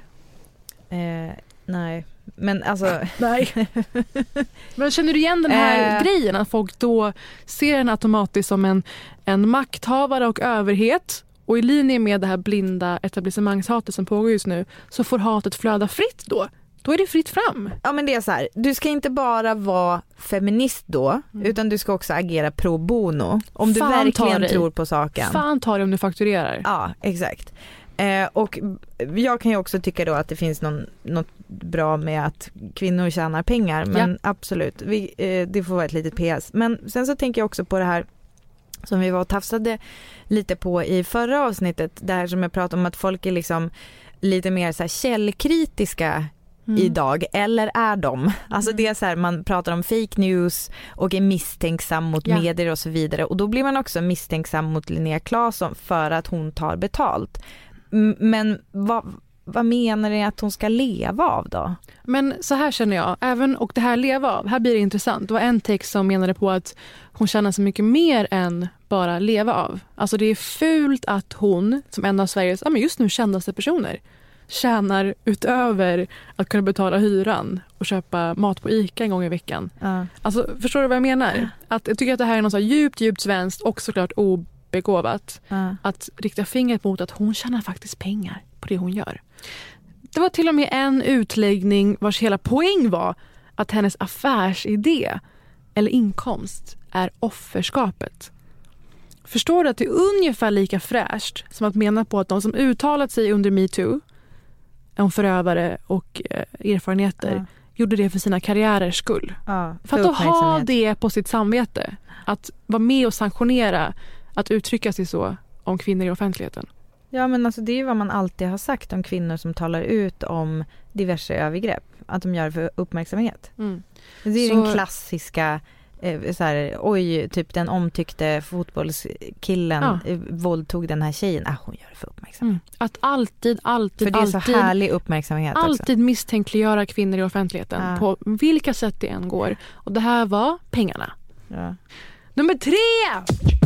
Eh, nej. Men alltså... Nej. Men känner du igen den här äh... grejen? Att folk då ser en automatiskt som en, en makthavare och överhet. Och i linje med det här blinda etablissemangshatet som pågår just nu så får hatet flöda fritt då. Då är det fritt fram. Ja, men det är så här. Du ska inte bara vara feminist då, mm. utan du ska också agera pro bono. Om du Fan verkligen tror på saken. Fan tar det om du fakturerar. Ja, exakt. Eh, och jag kan ju också tycka då att det finns någon, något bra med att kvinnor tjänar pengar. Men ja. absolut, vi, eh, det får vara ett litet P S. Men sen så tänker jag också på det här som vi var och tafsade lite på i förra avsnittet. Det här som jag pratade om att folk är liksom lite mer så här källkritiska Mm. idag, eller är de? Alltså mm. det är så här, man pratar om fake news och är misstänksam mot ja. medier och så vidare, och då blir man också misstänksam mot Linnea Claesson för att hon tar betalt. M- men vad, vad menar ni att hon ska leva av då? Men så här känner jag, även och det här leva av, här blir det intressant. Det var en text som menade på att hon tjänar så mycket mer än bara leva av. Alltså det är fult att hon, som en av Sveriges ja, men just nu kändaste personer, tjänar utöver att kunna betala hyran och köpa mat på Ica en gång i veckan. Uh. Alltså, förstår du vad jag menar? Att jag tycker att det här är något så djupt, djupt svenskt och såklart obegåvat. Uh. Att rikta fingret mot att hon tjänar faktiskt pengar på det hon gör. Det var till och med en utläggning vars hela poäng var att hennes affärsidé eller inkomst är offerskapet. Förstår du att det är ungefär lika fräscht som att mena på att de som uttalat sig under MeToo om förövare och eh, erfarenheter ja. gjorde det för sina karriärers skull. Ja, för för att ha det på sitt samvete. Att vara med och sanktionera att uttrycka sig så om kvinnor i offentligheten. Ja, men alltså det är ju vad man alltid har sagt om kvinnor som talar ut om diverse övergrepp. Att de gör det för uppmärksamhet. Mm. Det är så... den klassiska eh, så här, oj, typ den omtyckte fotbollskillen ja. eh, våldtog den här tjejen. Ah, hon gör det för uppmärksamhet. Mm. Att alltid, alltid, för det är alltid, så härlig uppmärksamhet alltid också. misstänkliggöra kvinnor i offentligheten ja. på vilka sätt det än går. Och det här var pengarna. Ja. Nummer tre!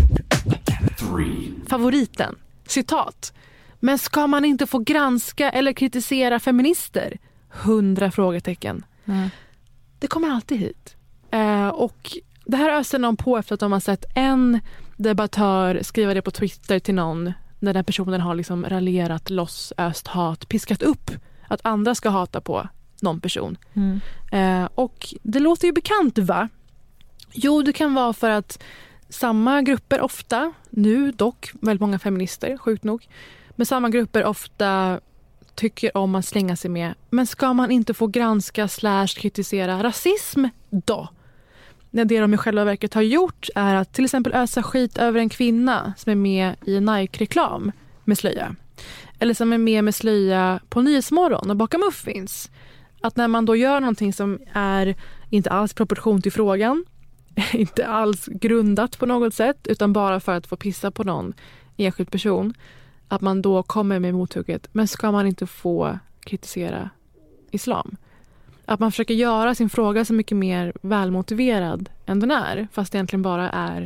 Three. Favoriten. Citat. Men ska man inte få granska eller kritisera feminister? Hundra frågetecken. Mm. Det kommer alltid hit. Eh, och det här öser någon på efter att de har sett en debattör skriva det på Twitter till någon när den personen har liksom raljerat, loss, öst, hat, piskat upp att andra ska hata på någon person. Mm. Eh, och det låter ju bekant, va? Jo, det kan vara för att samma grupper ofta, nu dock väldigt många feminister, sjukt nog, men samma grupper ofta tycker om att slänga sig med. Men ska man inte få granska slash kritisera rasism då? När det de i själva verket har gjort är att till exempel ösa skit över en kvinna som är med i en Nike-reklam med slöja. Eller som är med med slöja på Nyhetsmorgon och bakar muffins. Att när man då gör någonting som är inte alls proportion till frågan, inte alls grundat på något sätt, utan bara för att få pissa på någon enskild person, att man då kommer med mothugget. Men ska man inte få kritisera islam? Att man försöker göra sin fråga så mycket mer välmotiverad än den är, fast det egentligen bara är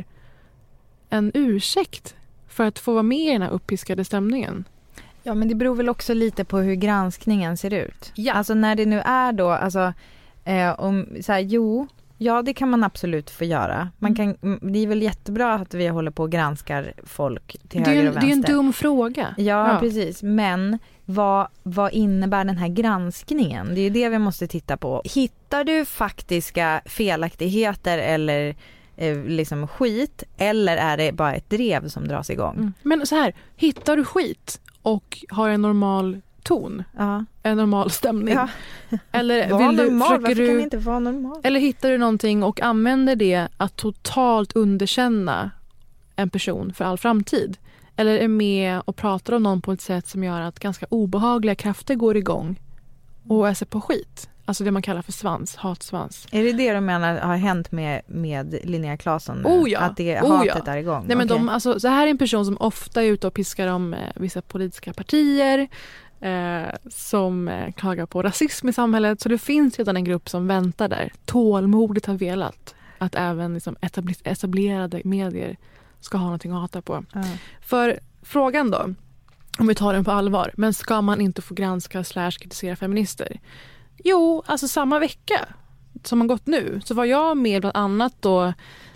en ursäkt för att få vara med i den här uppiskade stämningen. Ja, men det beror väl också lite på hur granskningen ser ut. Ja. Alltså när det nu är då, alltså eh, om så här, jo, ja, det kan man absolut få göra. Man kan, det är väl jättebra att vi håller på och granskar folk till det är, höger och vänster. Det är en dum fråga. Ja, ja. Precis. Men vad, vad innebär den här granskningen? Det är ju det vi måste titta på. Hittar du faktiska felaktigheter eller eh, liksom skit, eller är det bara ett drev som dras igång? Mm. Men så här, hittar du skit och har en normal ton, ja. en normal stämning. Ja. Eller vill du, normal, varför du, kan det inte vara normal? Eller hittar du någonting och använder det att totalt underkänna en person för all framtid? Eller är med och pratar om någon på ett sätt som gör att ganska obehagliga krafter går igång och är på skit? Alltså det man kallar för svans, hatsvans. Är det det du menar har hänt med, med Linnea Claesson nu? Oh ja. Att det oh hatet ja. är igång? Nej, men okay. de, alltså, så här är en person som ofta är ute och piskar om eh, vissa politiska partier. Eh, som eh, klagar på rasism i samhället. Så det finns redan en grupp som väntar där. Tålmodigt har velat att även liksom, etabler- etablerade medier ska ha någonting att hata på. Mm. För frågan då, om vi tar den på allvar, men ska man inte få granska slash kritisera feminister? Jo, alltså samma vecka som har gått nu så var jag med bland annat då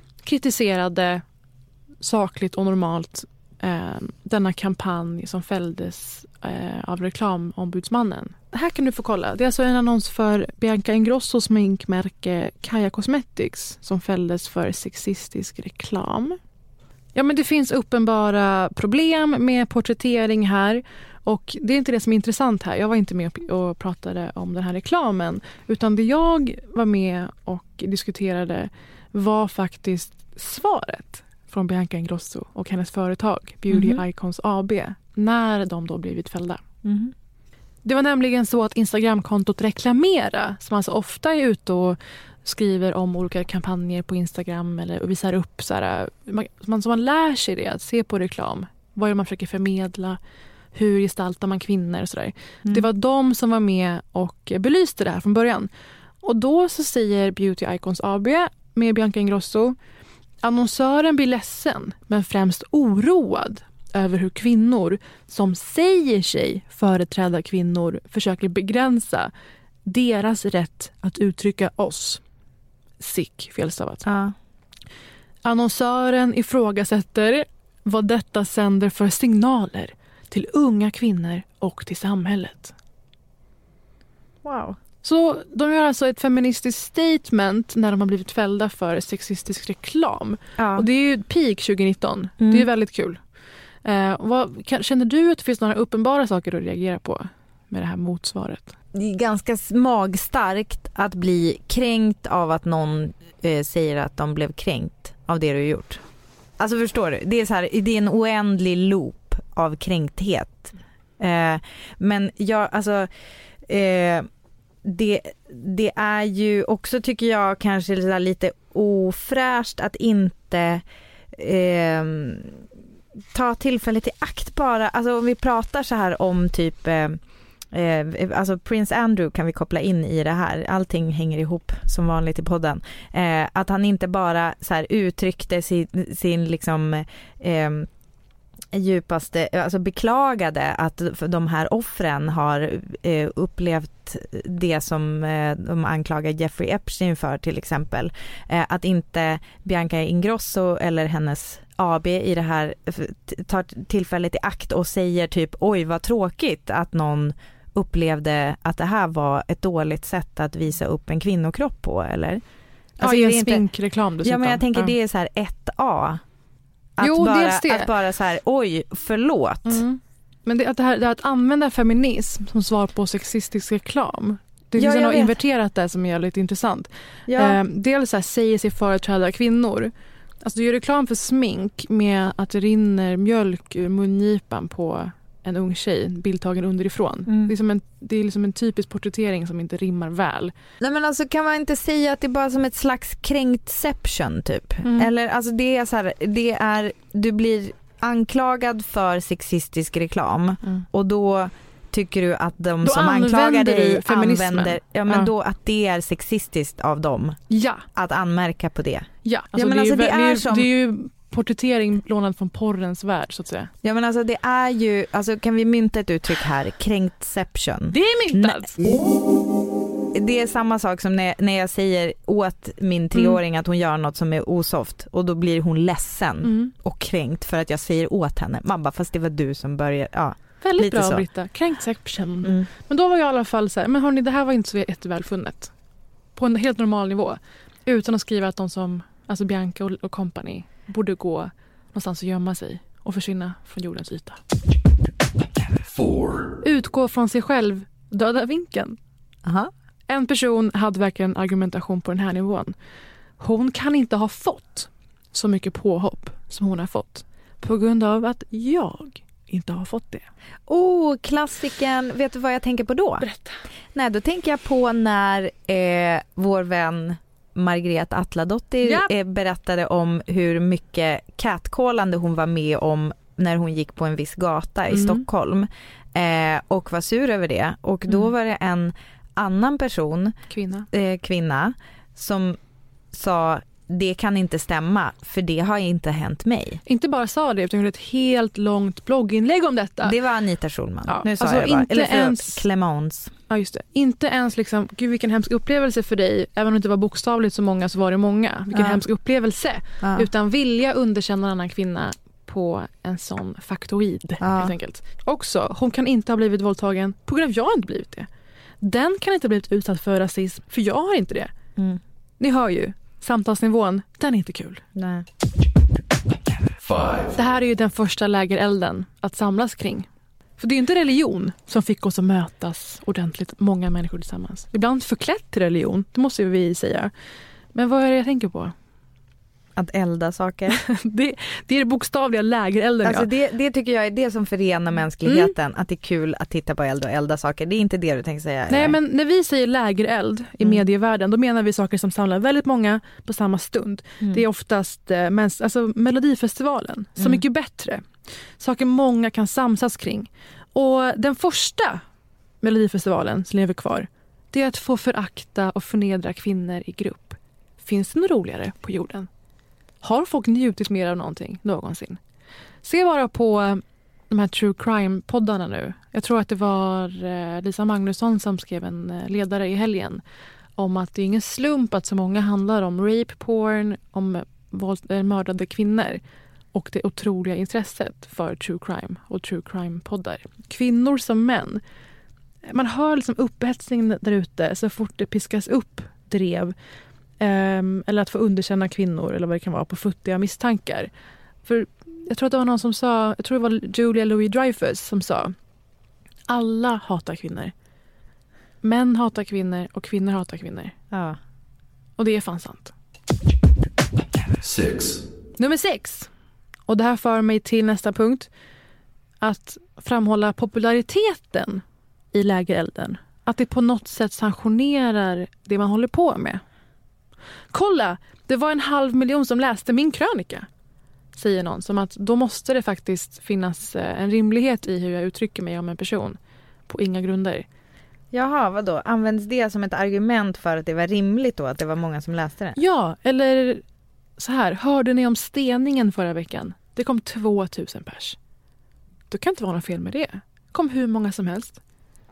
kritiserade sakligt och normalt eh, denna kampanj som fälldes eh, av reklamombudsmannen. Här kan du få kolla. Det är alltså en annons för Bianca Ingrossos sminkmärke Kaja Cosmetics som fälldes för sexistisk reklam. Ja, men det finns uppenbara problem med porträttering här. Och det är inte det som är intressant här. Jag var inte med och pratade om den här reklamen. Utan det jag var med och diskuterade var faktiskt svaret från Bianca Ingrosso och hennes företag Beauty mm-hmm. Icons A B när de då blivit fällda. Mm-hmm. Det var nämligen så att Instagramkontot Reklamera, som alltså ofta är ute och skriver om olika kampanjer på Instagram eller visar upp så här, man, så man lär sig det, att se på reklam. Vad är det man försöker förmedla? Hur gestaltar man kvinnor och sådär. Mm. Det var de som var med och belyste det här från början. Och då så säger Beauty Icons A B med Bianca Ingrosso: annonsören blir ledsen men främst oroad över hur kvinnor som säger sig företräda kvinnor försöker begränsa deras rätt att uttrycka oss. Sick, felstavat. Ja. Annonsören ifrågasätter vad detta sänder för signaler till unga kvinnor och till samhället. Wow. Så de gör alltså ett feministiskt statement när de har blivit fällda för sexistisk reklam. Ja. Och det är ju peak tjugonitton. Mm. Det är väldigt kul. Eh, vad, kan, känner du att det finns några uppenbara saker att reagera på med det här motsvaret? Det är ganska magstarkt att bli kränkt av att någon eh, säger att de blev kränkt av det du har gjort. Alltså förstår du? Det är, så här, det är en oändlig loop av kränkthet. Eh, men jag, alltså... Eh, Det, det är ju också, tycker jag, kanske lite ofräscht att inte eh, ta tillfället i akt bara. Alltså om vi pratar så här om typ eh, eh, alltså Prince Andrew kan vi koppla in i det här. Allting hänger ihop som vanligt i podden. Eh, att han inte bara så här uttryckte sin, sin liksom eh, djupaste, alltså beklagade att de här offren har eh, upplevt det som eh, de anklagar Jeffrey Epstein för, till exempel. Eh, att inte Bianca Ingrosso eller hennes A B i det här tar tillfället i akt och säger typ, oj vad tråkigt att någon upplevde att det här var ett dåligt sätt att visa upp en kvinnokropp på, eller? Alltså, ja, i en sminkreklam dessutom. Ja, men jag tänker ja. Det är så här ett A. Att, jo, bara, det. att bara så här, oj, förlåt. Mm. Men det, att, det här, det här, att använda feminism som svar på sexistisk reklam. Det finns ja, något inverterat där som är lite intressant. Ja. Eh, dels så här, säger sig företräda kvinnor. Alltså du gör reklam för smink med att det rinner mjölk ur mungipan på en ung tjej, bildtagen underifrån. Mm. Det är som en, det är liksom en typisk porträttering som inte rimmar väl. Nej, men alltså kan man inte säga att det är bara som ett slags kränktception typ? Mm. Eller alltså det är så här, det är, du blir anklagad för sexistisk reklam mm. och då tycker du att de då som anklagar dig använder, ja men ja. då att det är sexistiskt av dem. Ja. Att anmärka på det. Ja, alltså ja men det, alltså är, det det, är är, som det är ju porträttering lånad från porrens värld så att säga. Ja men alltså det är ju, alltså kan vi mynta ett uttryck här, kränktception. Det är myntat. Det är samma sak som när, när jag säger åt min treåring mm. att hon gör något som är osoft och då blir hon ledsen mm. och kränkt för att jag säger åt henne. Man bara, fast det var du som började, ja. Väldigt lite bra så. Britta, kränktception. Mm. Men då var jag i alla fall så här, men hörni, det här var inte så jättevälfunnet. På en helt normal nivå. Utan att skriva att de som, alltså Bianca och, och company borde gå någonstans och gömma sig och försvinna från jordens yta. Four. Utgå från sig själv, döda vinkeln. Aha. En person hade verkligen argumentation på den här nivån. Hon kan inte ha fått så mycket påhopp som hon har fått på grund av att jag inte har fått det. Oh, klassiken. Vet du vad jag tänker på då? Berätta. Nej, då tänker jag på när eh, vår vän Margret Atladottir ja. eh, berättade om hur mycket catcallande hon var med om när hon gick på en viss gata i mm. Stockholm eh, och var sur över det. Och då mm. var det en annan person, kvinna, eh, kvinna som sa det kan inte stämma för det har inte hänt mig. Inte bara sa det utan gjorde ett helt långt blogginlägg om detta. Det var Anita Schulman. Ja. Nu sa alltså jag det bara. inte Eller förlåt, ens Clemens. Ja just det. Inte ens liksom, gud vilken hemsk upplevelse för dig. Även om det inte var bokstavligt så många så var det många. Vilken ja. hemsk upplevelse. Ja. Utan vilja underkänna en annan kvinna på en sån faktoid ja. helt enkelt. Också, hon kan inte ha blivit våldtagen på grund av att jag inte blivit det. Den kan inte ha blivit utsatt för rasism för jag har inte det. Mm. Ni hör ju, samtalsnivån, den är inte kul. Nej. Five. Det här är ju den första lägerelden att samlas kring. För det är inte religion som fick oss att mötas ordentligt, många människor tillsammans. Ibland förklätt till religion, det måste vi säga. Men vad är det jag tänker på? Att elda saker. det, det är det bokstavliga lägerelden. Alltså ja. det, det tycker jag är det som förenar mänskligheten. Mm. Att det är kul att titta på eld och elda saker. Det är inte det du tänker säga. Nej, eller? men när vi säger lägereld i mm. medievärlden, då menar vi saker som samlar väldigt många på samma stund. Mm. Det är oftast eh, mäns- alltså Melodifestivalen. Så mm. mycket bättre. Saker många kan samsas kring. Och den första Melodifestivalen som lever kvar, det är att få förakta och förnedra kvinnor i grupp. Finns det något roligare på jorden? Har folk njutit mer av någonting någonsin? Se bara på de här true crime-poddarna nu. Jag tror att det var Lisa Magnusson som skrev en ledare i helgen om att det är ingen slump att så många handlar om rape porn, om våld, mördade kvinnor och det otroliga intresset för true crime och true crime-poddar. Kvinnor som män man hör liksom upphetsning där ute så fort det piskas upp drev eh, eller att få underkänna kvinnor eller vad det kan vara på futtiga misstankar. För jag tror att det var någon som sa, jag tror det var Julia Louis-Dreyfus som sa, alla hatar kvinnor. Män hatar kvinnor och kvinnor hatar kvinnor. Ja. Och det är fan sant. Sex. Nummer sex. Och det här för mig till nästa punkt. Att framhålla populariteten i lägerelden. Att det på något sätt sanktionerar det man håller på med. Kolla, det var en halv miljon som läste min krönika. Säger någon. Som att då måste det faktiskt finnas en rimlighet i hur jag uttrycker mig om en person. På inga grunder. Jaha, vadå? Används det som ett argument för att det var rimligt då? Att det var många som läste det? Ja, eller så här. Hörde ni om steningen förra veckan? Det kom tvåtusen pers. Det kan inte vara något fel med det. Det kom hur många som helst.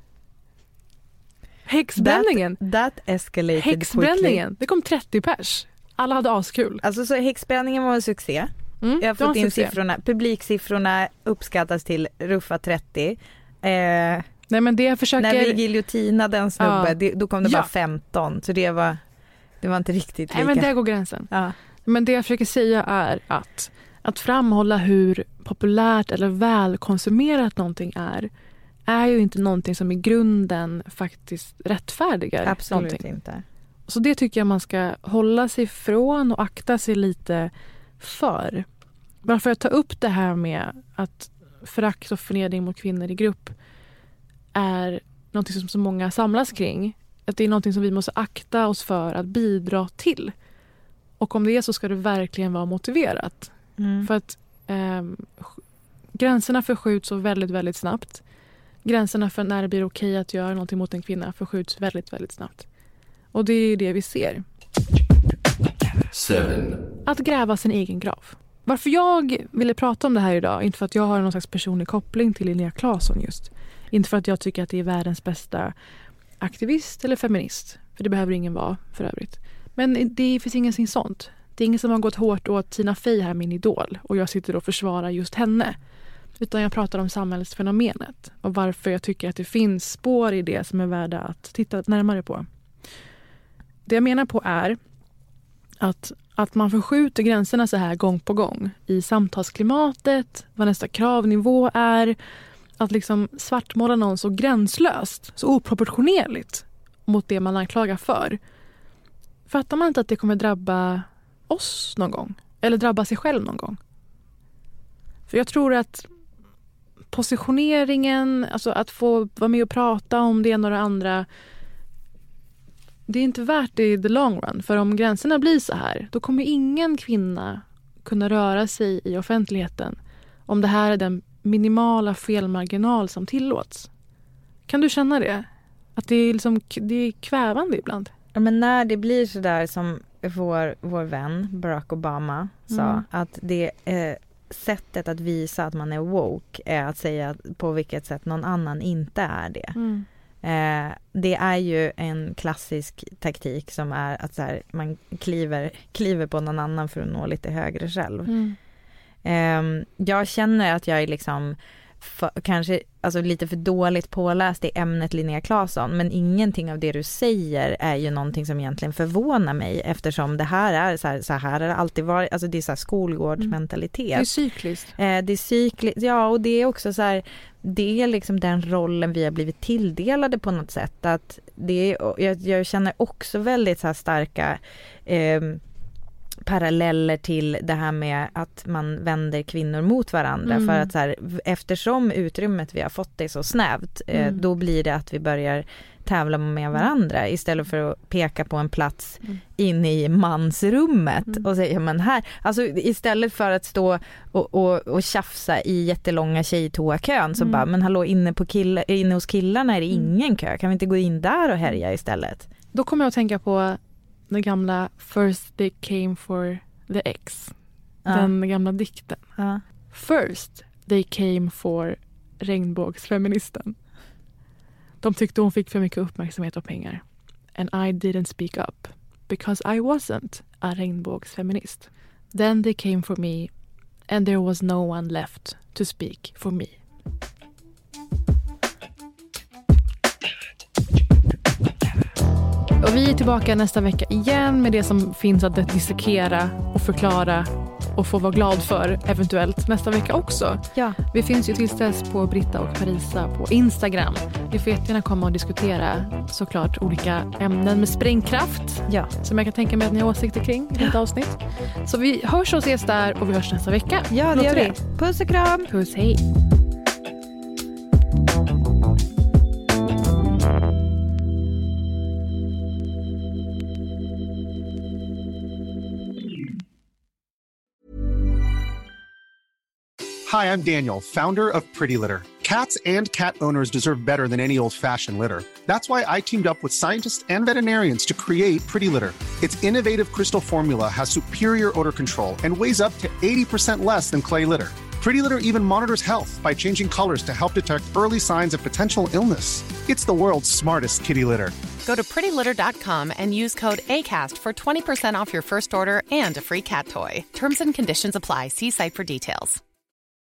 Häxbränningen. That, that escalated Häxbränningen. Det kom trettio pers. Alla hade askul. Alltså så häxbränningen var en succé. Mm, jag har fått in siffrorna. Publiksiffrorna uppskattas till ruffa trettio. Eh, Nej, men det jag försöker... När vi giljotinade en snubbe, ja. det, då kom det ja. bara femton. Så det var, det var inte riktigt lika. Nej, men där går gränsen. Ja. Men det jag försöker säga är att att framhålla hur populärt eller välkonsumerat någonting är är ju inte någonting som i grunden faktiskt rättfärdigar. Absolut någonting. Inte. Så det tycker jag man ska hålla sig från och akta sig lite för. Bara för att ta upp det här med att förakt och förnedring mot kvinnor i grupp är någonting som så många samlas kring. Att det är någonting som vi måste akta oss för att bidra till. Och om det är så ska det verkligen vara motiverat. Mm. För att eh, gränserna förskjuts så väldigt, väldigt snabbt. Gränserna för när det blir okej att göra någonting mot en kvinna förskjuts väldigt, väldigt snabbt. Och det är det vi ser. Seven. Att gräva sin egen grav. Varför jag ville prata om det här idag, inte för att jag har någon slags personlig koppling till Linnea Claesson just. Inte för att jag tycker att det är världens bästa aktivist eller feminist. För det behöver ingen vara för övrigt. Men det finns ingenting sånt. Det är ingen som har gått hårt åt Tina Fey här, min idol. Och jag sitter och försvarar just henne. Utan jag pratar om samhällsfenomenet. Och varför jag tycker att det finns spår i det som är värda att titta närmare på. Det jag menar på är att, att man förskjuter gränserna så här gång på gång. I samtalsklimatet, vad nästa kravnivå är. Att liksom svartmåla någon så gränslöst, så oproportionerligt mot det man anklagar för. Fattar man inte att det kommer drabba oss någon gång? Eller drabba sig själv någon gång? För jag tror att positioneringen, alltså att få vara med och prata om det ena och det andra, det är inte värt det i the long run. För om gränserna blir så här, då kommer ingen kvinna kunna röra sig i offentligheten om det här är den minimala felmarginal som tillåts. Kan du känna det? Att det är, liksom, det är kvävande ibland? Ja, men när det blir så där som vår, vår vän Barack Obama sa, mm. att det eh, sättet att visa att man är woke är att säga på vilket sätt någon annan inte är det. Mm. Eh, det är ju en klassisk taktik som är att så här, man kliver, kliver på någon annan för att nå lite högre själv. Mm. Eh, jag känner att jag är liksom för, kanske alltså lite för dåligt påläst i ämnet Linnea Claesson, men ingenting av det du säger är ju någonting som egentligen förvånar mig, eftersom det här är så här, så här har det alltid varit, alltså det är så här skolgårdsmentalitet. Mm. Det är cykliskt. Eh, det är cykliskt, ja, och det är också så här, det är liksom den rollen vi har blivit tilldelade på något sätt, att det är, jag, jag känner också väldigt så här starka eh, paralleller till det här med att man vänder kvinnor mot varandra. Mm. För att så här, eftersom utrymmet vi har fått det så snävt, mm. eh, då blir det att vi börjar tävla med varandra istället för att peka på en plats mm. inne i mansrummet mm. och säga, men här, alltså istället för att stå och, och, och tjafsa i jättelånga tjejtoakön så mm. bara, men hallå, inne, på kill, inne hos killarna är det ingen mm. kö, kan vi inte gå in där och härja istället? Då kommer jag att tänka på den gamla First they came for the ex. Ja. Den gamla dikten. Ja. First they came for regnbågsfeministen. De tyckte hon fick för mycket uppmärksamhet och pengar. And I didn't speak up. Because I wasn't a regnbågsfeminist. Then they came for me. And there was no one left to speak for me. Och vi är tillbaka nästa vecka igen med det som finns att dissekera och förklara och få vara glad för eventuellt nästa vecka också. Ja. Vi finns ju tills dess på Britta och Parisa på Instagram. Vi får jättegärna komma och diskutera såklart olika ämnen med sprängkraft. Ja. Som jag kan tänka mig att ni har åsikter kring i ett avsnitt. Så vi hörs och ses där och vi hörs nästa vecka. Ja, det gör vi. Puss och kram. Puss, hej. Hi, I'm Daniel, founder of Pretty Litter. Cats and cat owners deserve better than any old-fashioned litter. That's why I teamed up with scientists and veterinarians to create Pretty Litter. Its innovative crystal formula has superior odor control and weighs up to eighty percent less than clay litter. Pretty Litter even monitors health by changing colors to help detect early signs of potential illness. It's the world's smartest kitty litter. Go to pretty litter dot com and use code ACAST for twenty percent off your first order and a free cat toy. Terms and conditions apply. See site for details.